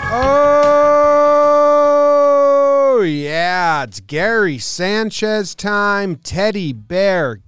Oh, yeah, it's Gary Sanchez time. Teddy Bear,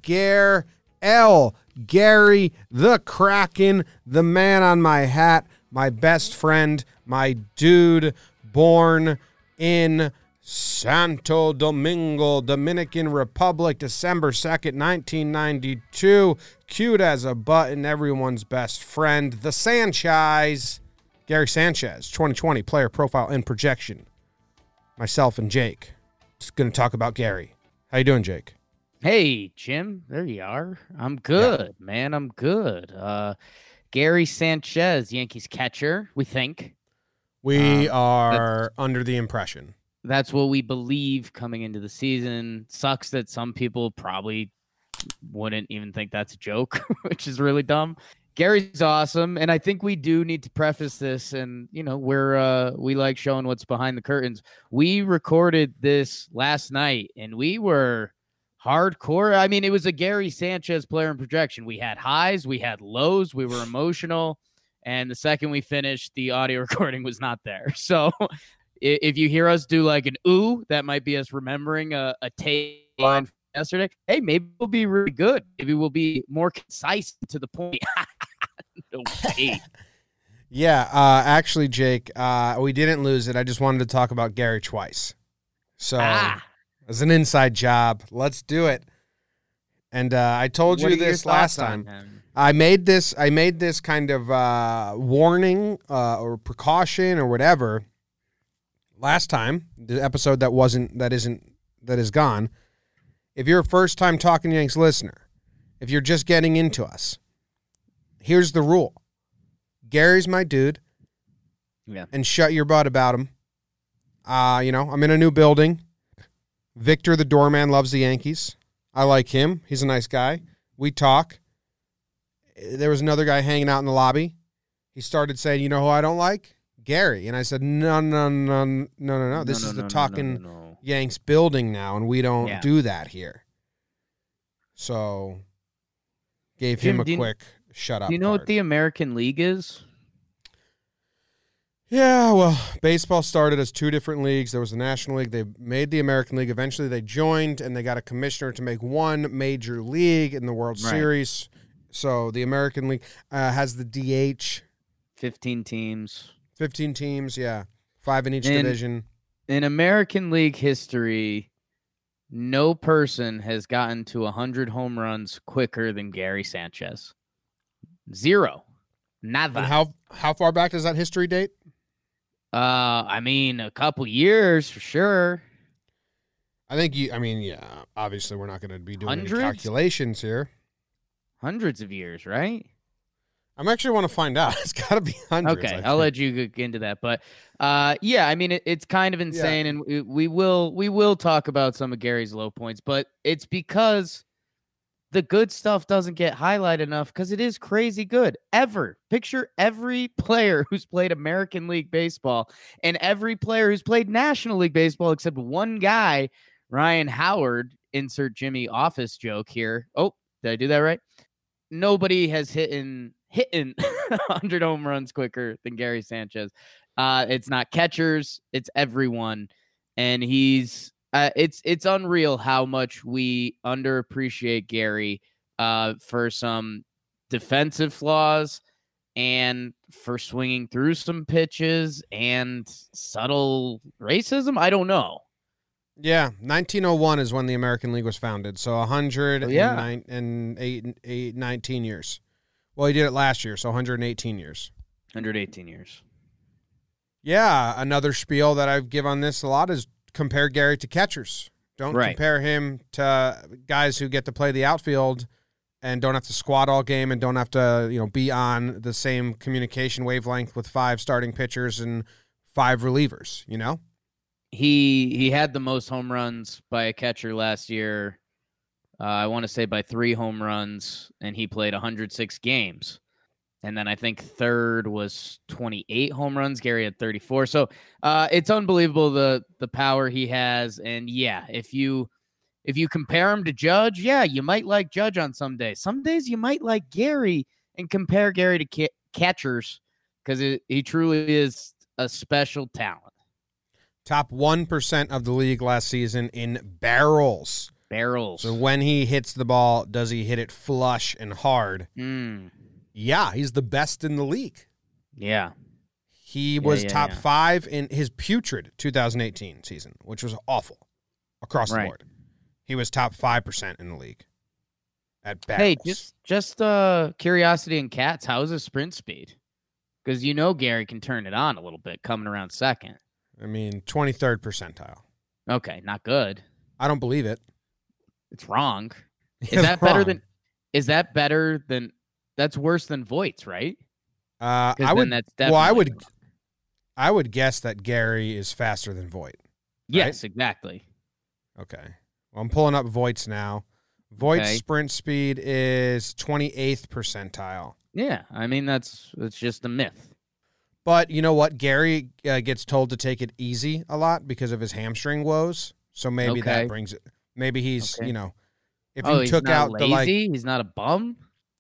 Gary, the Kraken, the man on my hat, my best friend, my dude, born in Santo Domingo, Dominican Republic, December 2nd, 1992. Cute as a button, everyone's best friend, the Sanchez. Gary Sanchez, 2020 player profile and projection. Myself and Jake. Just going to talk about Gary. How you doing, Jake? Hey, Jim. There you are. I'm good, man. I'm good. Gary Sanchez, Yankees catcher, we think. We are under the impression. That's what we believe coming into the season. Sucks that some people probably wouldn't even think that's a joke, which is really dumb. Gary's awesome, and I think we do need to preface this, and we like showing what's behind the curtains. We recorded this last night, and we were hardcore. I mean, it was a Gary Sanchez player and projection. We had highs, we had lows, we were emotional, and the second we finished, the audio recording was not there. So if you hear us do like an ooh, that might be us remembering a tape line from yesterday. Hey, maybe we'll be really good. Maybe we'll be more concise to the point. No way. Yeah, actually, Jake, we didn't lose it. I just wanted to talk about Gary twice. So it's an inside job. Let's do it. And I told you this last time. I made this kind of warning or precaution or whatever last time, the episode that is gone. If you're a first-time Talking Yanks listener, if you're just getting into us, here's the rule. Gary's my dude. Yeah. And shut your butt about him. I'm in a new building. Victor the doorman loves the Yankees. I like him. He's a nice guy. We talk. There was another guy hanging out in the lobby. He started saying, you know who I don't like? Gary. And I said, no. This is the Talking Yanks building now, and we don't do that here. So gave him a quick shut up. Do you know what the American League is? Yeah, well, baseball started as two different leagues. There was the National League. They made the American League. Eventually, they joined, and they got a commissioner to make one major league in the World Series. So the American League has the DH. 15 teams. 15 teams, yeah. 5 in each division. In American League history, no person has gotten to 100 home runs quicker than Gary Sanchez. 0. Nada. And how far back does that history date? I mean, a couple years for sure. I think obviously we're not going to be doing any calculations here. Hundreds of years, right? I actually want to find out. It's got to be hundreds. Okay, I'll let you get into that. But I mean, it's kind of insane, and we will talk about some of Gary's low points, but it's because the good stuff doesn't get highlighted enough because it is crazy good. Picture every player who's played American League Baseball and every player who's played National League Baseball except one guy, Ryan Howard, insert Jimmy Office joke here. Oh, did I do that right? Nobody has hitting 100 home runs quicker than Gary Sanchez. It's not catchers, it's everyone. And he's it's unreal how much we underappreciate Gary for some defensive flaws and for swinging through some pitches and subtle racism. I don't know. Yeah, 1901 is when the American League was founded, so 119 years. Well, he did it last year, so 118 years. 118 years. Yeah, another spiel that I give on this a lot is compare Gary to catchers. Don't compare him to guys who get to play the outfield and don't have to squat all game and don't have to, be on the same communication wavelength with 5 starting pitchers and 5 relievers, He had the most home runs by a catcher last year. I want to say by 3 home runs, and he played 106 games. And then I think third was 28 home runs. Gary had 34. So it's unbelievable the power he has. And if you compare him to Judge, you might like Judge on some days. Some days you might like Gary and compare Gary to catchers because he truly is a special talent. Top 1% of the league last season in barrels. So when he hits the ball, does he hit it flush and hard? Yeah, he's the best in the league. Yeah. He was top 5 in his putrid 2018 season, which was awful across the board. He was top 5% in the league at barrels. Hey, just curiosity in cats, how's his sprint speed? Because Gary can turn it on a little bit coming around second. I mean, 23rd percentile. Okay, not good. I don't believe it. It's wrong. Is that better than that's worse than Voigt's, right? I would guess that Gary is faster than Voigt. Yes, exactly. Okay. Well, I'm pulling up Voigt's now. Voigt's sprint speed is 28th percentile. Yeah, I mean that's just a myth. But you know what? Gary gets told to take it easy a lot because of his hamstring woes. So maybe that brings it. Maybe he's, if you took out lazy? He's not a bum?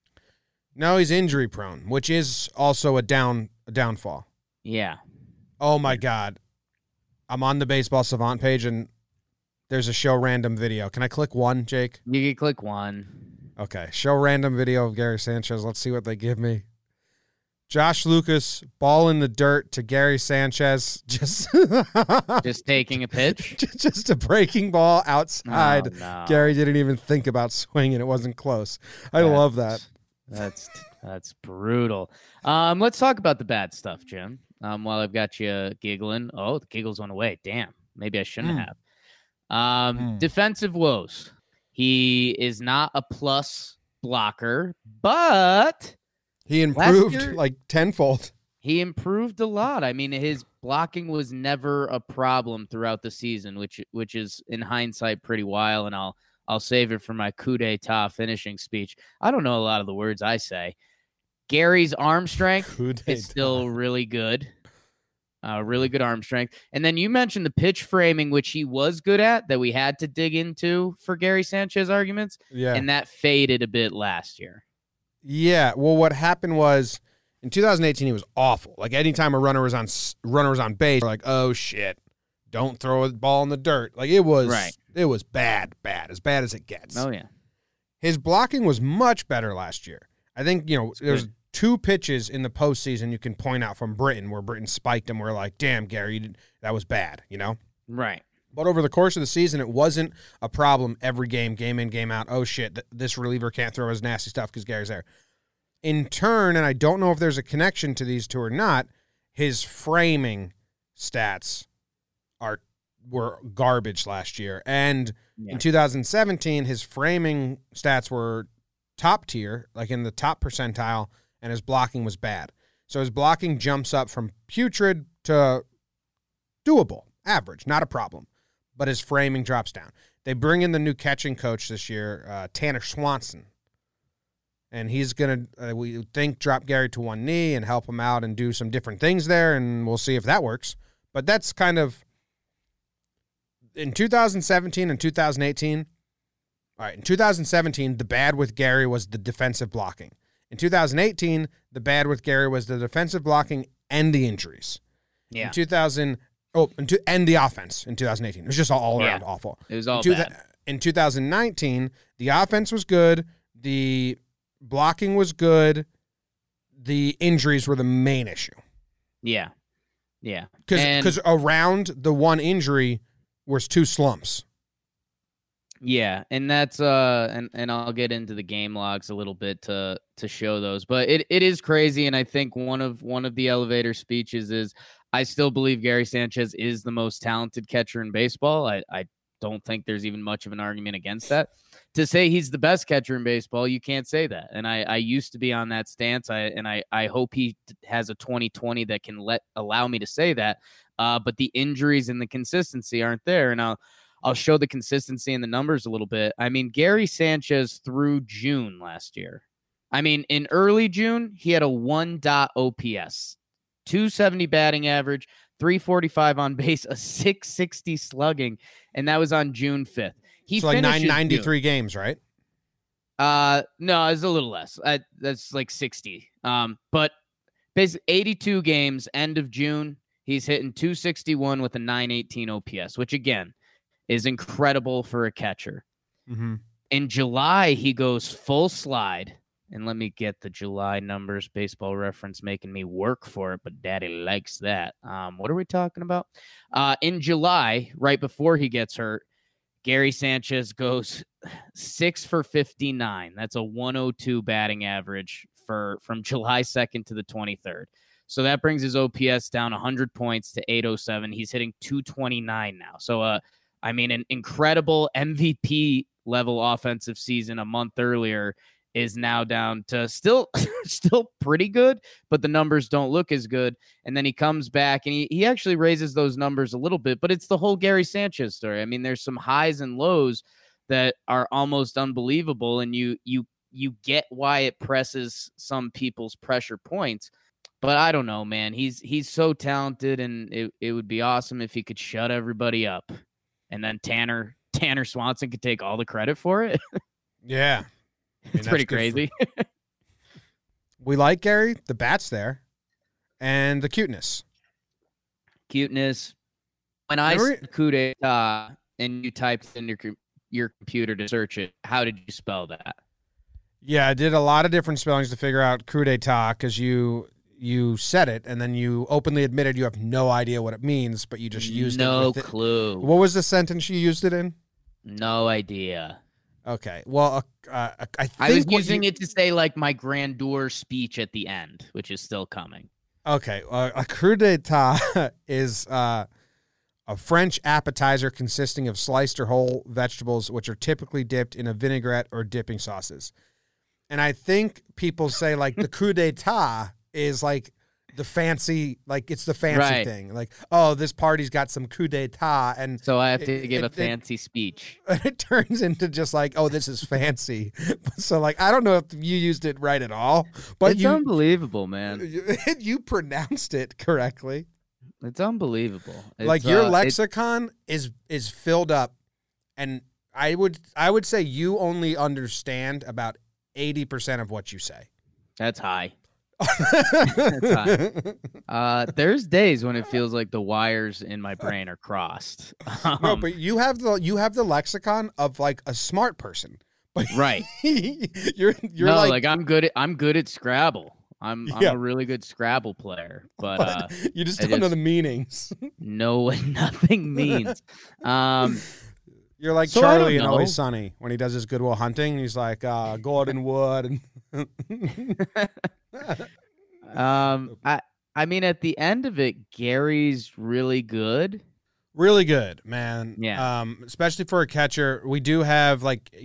No, he's injury prone, which is also a downfall. Yeah. Oh my God. I'm on the Baseball Savant page and there's a show random video. Can I click one, Jake? You can click one. Okay. Show random video of Gary Sanchez. Let's see what they give me. Josh Lucas, ball in the dirt to Gary Sanchez. Just taking a pitch? Just a breaking ball outside. Oh, no. Gary didn't even think about swinging. It wasn't close. I love that. That's brutal. Let's talk about the bad stuff, Jim. While I've got you giggling. Oh, the giggles went away. Damn. Maybe I shouldn't have. Defensive woes. He is not a plus blocker, but he improved like tenfold. He improved a lot. I mean, his blocking was never a problem throughout the season, which is in hindsight pretty wild. And I'll save it for my coup d'etat finishing speech. I don't know a lot of the words I say. Gary's arm strength is still really good. Really good arm strength. And then you mentioned the pitch framing, which he was good at, that we had to dig into for Gary Sanchez arguments. Yeah. And that faded a bit last year. Yeah. Well, what happened was in 2018, he was awful. Like anytime a runner was on base, like, oh shit, don't throw a ball in the dirt. Like it was bad, as bad as it gets. Oh yeah. His blocking was much better last year. I think, there's 2 pitches in the postseason you can point out from Britton where Britton spiked him. We're like, damn, Gary, that was bad, Right. But over the course of the season, it wasn't a problem every game in, game out. Oh, shit, this reliever can't throw his nasty stuff because Gary's there. In turn, and I don't know if there's a connection to these two or not, his framing stats were garbage last year. And in 2017, his framing stats were top tier, like in the top percentile, and his blocking was bad. So his blocking jumps up from putrid to doable, average, not a problem. But his framing drops down. They bring in the new catching coach this year, Tanner Swanson. And he's going to, we think, drop Gary to one knee and help him out and do some different things there, and we'll see if that works. But that's kind of, in 2017 and 2018, all right, in 2017, the bad with Gary was the defensive blocking. In 2018, the bad with Gary was the defensive blocking and the injuries. Yeah. And the offense in 2018. It was just all around awful. It was all bad. In 2019, the offense was good. The blocking was good. The injuries were the main issue. Yeah. Yeah. Because around the one injury was 2 slumps. Yeah, and that's and I'll get into the game logs a little bit to show those. But it is crazy, and I think one of the elevator speeches is I still believe Gary Sanchez is the most talented catcher in baseball. I don't think there's even much of an argument against that. To say he's the best catcher in baseball, you can't say that. And I used to be on that stance. I hope he has a 2020 that can allow me to say that. But the injuries and the consistency aren't there. And I'll show the consistency in the numbers a little bit. I mean, Gary Sanchez through June last year. I mean, in early June, he had a 1. OPS, 270 batting average, 345 on base, a 660 slugging, and that was on June 5th. He like 993 games, right? No, it's a little less. That's like 60. But basically 82 games, end of June. he's hitting 261 with a 918 OPS, which again is incredible for a catcher. Mm-hmm. In July, he goes full slide. And let me get the July numbers. Baseball Reference making me work for it, but Daddy likes that. What are we talking about? In July, right before he gets hurt, Gary Sanchez goes 6 for 59. That's a 102 batting average from July 2nd to the 23rd. So that brings his OPS down 100 points to 807. He's hitting 229 now. So, an incredible MVP level offensive season a month earlier is now down to still pretty good, but the numbers don't look as good. And then he comes back and he actually raises those numbers a little bit, but it's the whole Gary Sanchez story. I mean, there's some highs and lows that are almost unbelievable, and you get why it presses some people's pressure points. But I don't know, man. He's so talented, and it would be awesome if he could shut everybody up. And then Tanner Swanson could take all the credit for it. Yeah. It's pretty crazy. We like Gary, the bat's there, and the cuteness. When I said coup d'etat and you typed in your computer to search it, how did you spell that? Yeah, I did a lot of different spellings to figure out coup d'etat because you said it and then you openly admitted you have no idea what it means, but you just used it. No clue. What was the sentence you used it in? No idea. Okay. Well, I was using it to say like my grandeur speech at the end, which is still coming. Okay. A coup d'etat is a French appetizer consisting of sliced or whole vegetables, which are typically dipped in a vinaigrette or dipping sauces. And I think people say like the coup d'etat is like the fancy, like it's the fancy thing. Like, oh, this party's got some coup d'etat. And so I have to give a fancy speech. It turns into just like, oh, this is fancy. So like, I don't know if you used it right at all, but it's unbelievable, man. You pronounced it correctly. It's unbelievable. Like your lexicon is filled up. And I would say you only understand about 80% of what you say. That's high. That's high. There's days when it feels like the wires in my brain are crossed. No, but you have the lexicon of like a smart person. But right. you're no, like I'm good at Scrabble. I'm a really good Scrabble player, but you just don't know the meanings. No, what nothing means. You're like Charlie in Always Sunny when he does his Good Will Hunting. He's like Gordon Wood. I mean, at the end of it, Gary's really good. Really good, man. Yeah. Especially for a catcher. We do have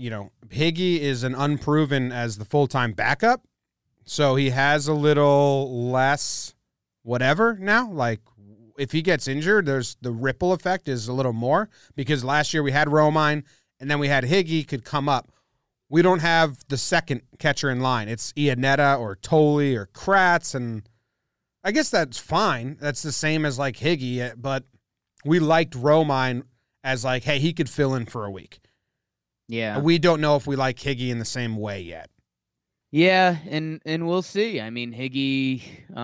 Higgy is an unproven as the full-time backup. So he has a little less whatever now. Like if he gets injured, there's the ripple effect is a little more because last year we had Romine and then we had Higgy could come up. We don't have the second catcher in line. It's Iannetta or Tolley or Kratz, and I guess that's fine. That's the same as like Higgy, but we liked Romine as like, hey, he could fill in for a week. Yeah. We don't know if we like Higgy in the same way yet. Yeah, and we'll see. I mean, Higgy,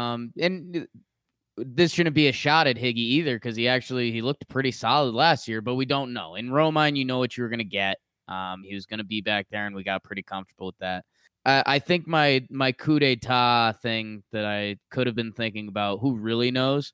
and this shouldn't be a shot at Higgy either because he looked pretty solid last year, but we don't know. In Romine, you know what you were going to get. He was going to be back there, and we got pretty comfortable with that. I think my coup d'etat thing that I could have been thinking about, who really knows,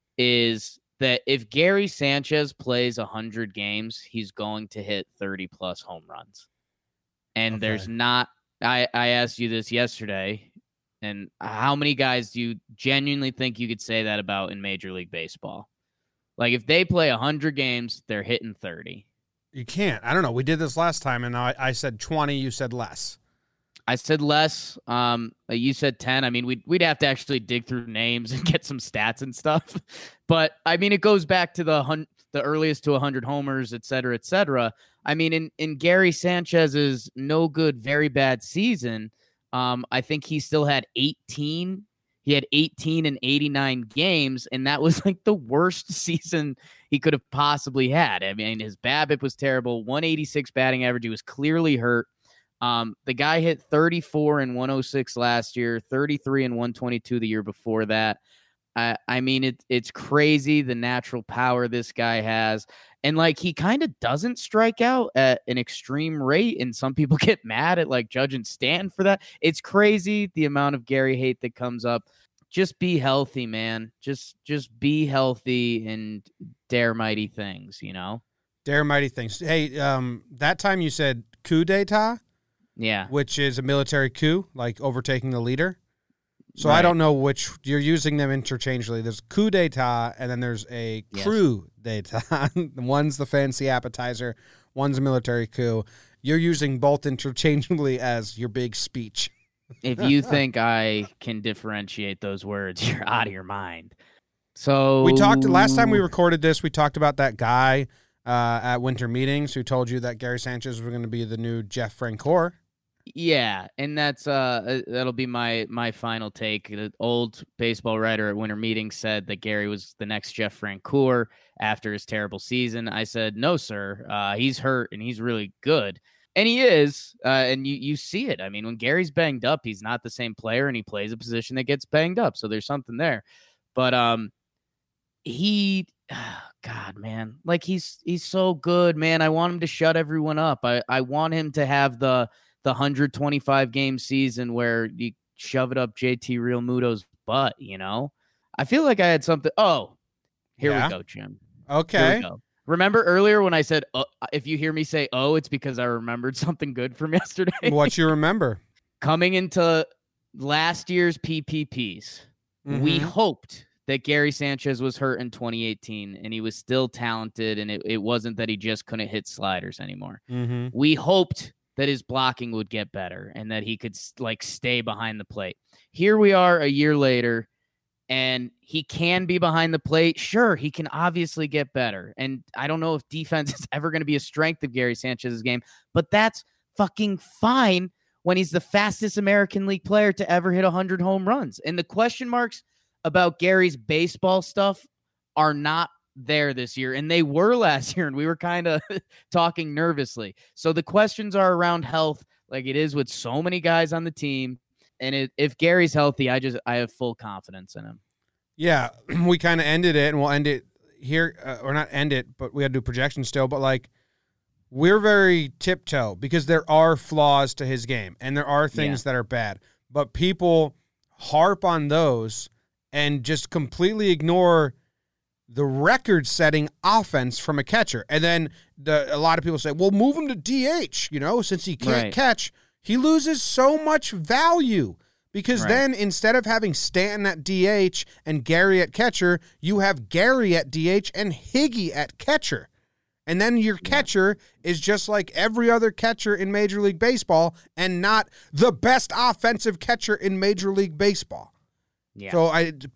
is that if Gary Sanchez plays 100 games, he's going to hit 30-plus home runs. And there's not – I asked you this yesterday, and how many guys do you genuinely think you could say that about in Major League Baseball? Like, if they play 100 games, they're hitting 30. You can't. I don't know. We did this last time, and I said 20. You said less. I said less. You said 10. I mean, we'd have to actually dig through names and get some stats and stuff. But, I mean, it goes back to the earliest to 100 homers, et cetera, et cetera. I mean, in Gary Sanchez's no good, very bad season, I think he still had 18. He had 18 in 89 games, and that was like the worst season he could have possibly had. I mean, his BABIP was terrible, 186 batting average. He was clearly hurt. The guy hit 34 and 106 last year, 33 and 122 the year before that. I mean, it's crazy the natural power this guy has. And like, he kind of doesn't strike out at an extreme rate. And some people get mad at like judging Stanton for that. It's crazy the amount of Gary hate that comes up. Just be healthy, man. Just be healthy and dare mighty things, you know? Dare mighty things. Hey, that time you said coup d'etat. Yeah. Which is a military coup, like overtaking the leader. So Right. I don't know which you're using them interchangeably. There's coup d'etat, and then there's a crew d'etat. One's the fancy appetizer, one's a military coup. You're using both interchangeably as your big speech. If you think I can differentiate those words, you're out of your mind. So we talked last time we recorded this. We talked about that guy at winter meetings who told you that Gary Sanchez was going to be the new Jeff Francoeur. Yeah, and that's that'll be my final take. The old baseball writer at winter meetings said that Gary was the next Jeff Francoeur after his terrible season. I said, no, sir. He's hurt and he's really good. And he is, and you see it. I mean, when Gary's banged up, he's not the same player, and he plays a position that gets banged up. So there's something there. But God, man, like he's so good, man. I want him to shut everyone up. I want him to have the 125 game season where you shove it up JT Realmuto's butt, you know? I feel like I had something. Oh, here we go, Jim. Okay. Remember earlier when I said, if you hear me say, it's because I remembered something good from yesterday. What you remember? Coming into last year's PPPs, we hoped that Gary Sanchez was hurt in 2018 and he was still talented, and it wasn't that he just couldn't hit sliders anymore. We hoped that his blocking would get better and that he could like stay behind the plate. Here we are a year later, and he can be behind the plate. Sure, he can obviously get better. And I don't know if defense is ever going to be a strength of Gary Sanchez's game, but that's fucking fine when he's the fastest American League player to ever hit 100 home runs. And the question marks about Gary's baseball stuff are not there this year, and they were last year, and we were kind of talking nervously. So the questions are around health, like it is with so many guys on the team. And if Gary's healthy, I have full confidence in him. Yeah, we kind of ended it, and we'll end it here, or not end it, but we had to do projections still. But like, we're very tiptoe because there are flaws to his game, and there are things that are bad. But people harp on those and just completely ignore the record-setting offense from a catcher. And then a lot of people say, well, move him to DH, since he can't catch. He loses so much value because then instead of having Stanton at DH and Gary at catcher, you have Gary at DH and Higgy at catcher. And then your catcher is just like every other catcher in Major League Baseball and not the best offensive catcher in Major League Baseball. Yeah. So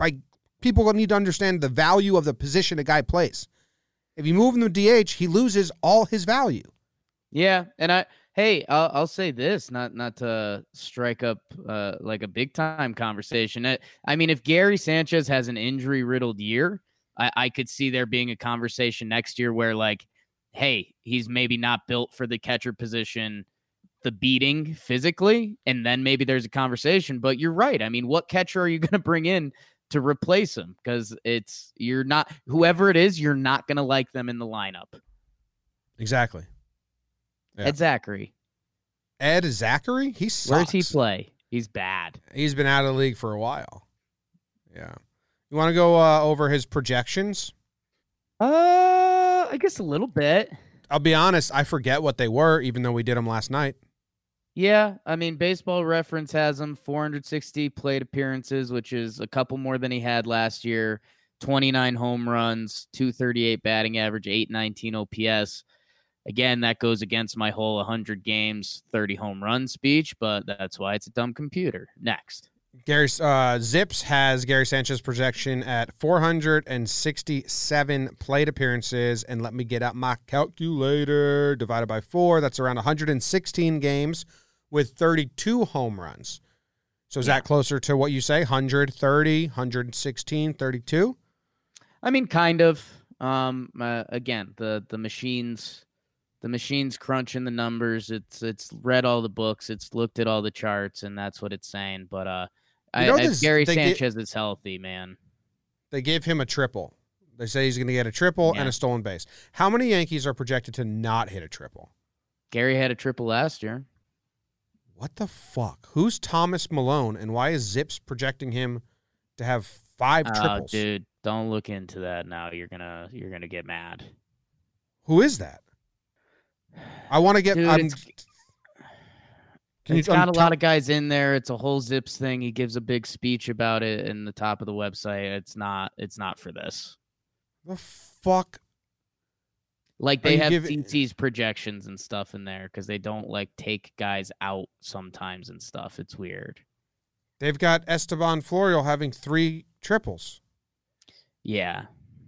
people need to understand the value of the position a guy plays. If you move him to DH, he loses all his value. Yeah, and I'll say this, not to strike up like a big time conversation. I mean, if Gary Sanchez has an injury riddled year, I could see there being a conversation next year where like, hey, he's maybe not built for the catcher position, the beating physically, and then maybe there's a conversation. But you're right. I mean, what catcher are you going to bring in to replace him? Because you're not, whoever it is, you're not going to like them in the lineup. Exactly. Yeah. Ed Zachary. Ed Zachary? He sucks. Where's he play? He's bad. He's been out of the league for a while. Yeah. You want to go over his projections? I guess a little bit. I'll be honest, I forget what they were, even though we did them last night. Yeah, I mean, Baseball Reference has him 460 plate appearances, which is a couple more than he had last year, 29 home runs, 238 batting average, 819 OPS. Again, that goes against my whole 100 games, 30 home run speech, but that's why it's a dumb computer. Next. Zips has Gary Sanchez projection at 467 plate appearances, and let me get out my calculator. Divided by 4, that's around 116 games with 32 home runs. So is that closer to what you say, 130, 116, 32? I mean, kind of. Again, the machine's crunching the numbers. It's read all the books. It's looked at all the charts, and that's what it's saying. But Gary Sanchez is healthy, man. they gave him a triple. They say he's going to get a triple and a stolen base. How many Yankees are projected to not hit a triple? Gary had a triple last year. What the fuck? Who's Thomas Malone, and why is Zips projecting him to have 5 triples? Dude, don't look into that now. You're gonna get mad. Who is that? I want to get. Dude, it's got a lot of guys in there. It's a whole Zips thing. He gives a big speech about it in the top of the website. It's not for this. The fuck? Like, they have DT's projections and stuff in there because they don't, like, take guys out sometimes and stuff. It's weird. They've got Esteban Florial having 3 triples. Yeah.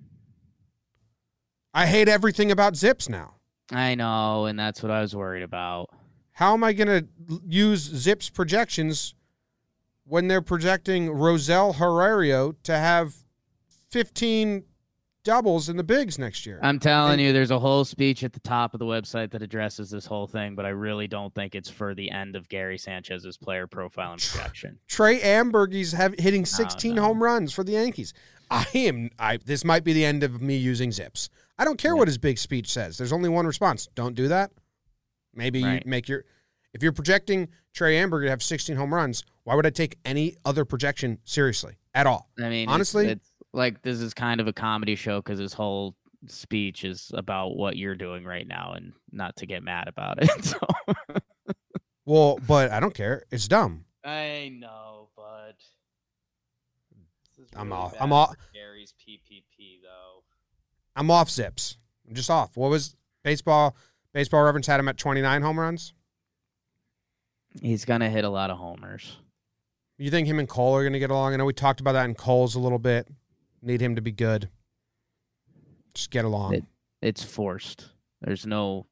I hate everything about Zips now. I know, and that's what I was worried about. How am I going to use Zips projections when they're projecting Rosel Herrero to have 15 doubles in the bigs next year? I'm telling you, there's a whole speech at the top of the website that addresses this whole thing, but I really don't think it's for the end of Gary Sanchez's player profile and projection. Trey Amberg's hitting 16 home runs for the Yankees. This might be the end of me using Zips. I don't care what his big speech says. There's only one response. Don't do that. Maybe you make if you're projecting Trey Amberg to have 16 home runs, why would I take any other projection seriously at all? I mean, honestly, it's like, this is kind of a comedy show because his whole speech is about what you're doing right now and not to get mad about it. So. Well, but I don't care. It's dumb. I know, but this is really I'm off. I'm off Gary's PPP though. I'm off Zips. I'm just off. What was Baseball Reference had him at 29 home runs? He's gonna hit a lot of homers. You think him and Cole are gonna get along? I know we talked about that in Cole's a little bit. Need him to be good. Just get along. It's forced. There's no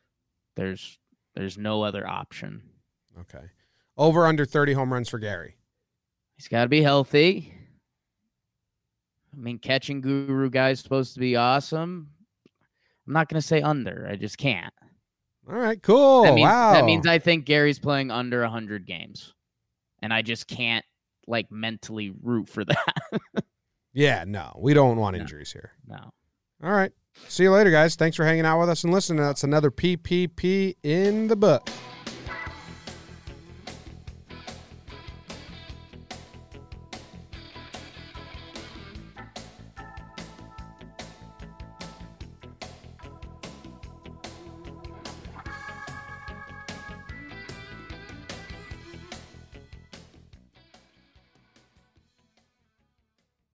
other option. Okay. Over under 30 home runs for Gary. He's got to be healthy. I mean, catching guru guy's supposed to be awesome. I'm not going to say under. I just can't. All right, cool. That means I think Gary's playing under 100 games. And I just can't, like, mentally root for that. Yeah, no. We don't want injuries here. No. All right. See you later, guys. Thanks for hanging out with us and listening. That's another PPP in the book.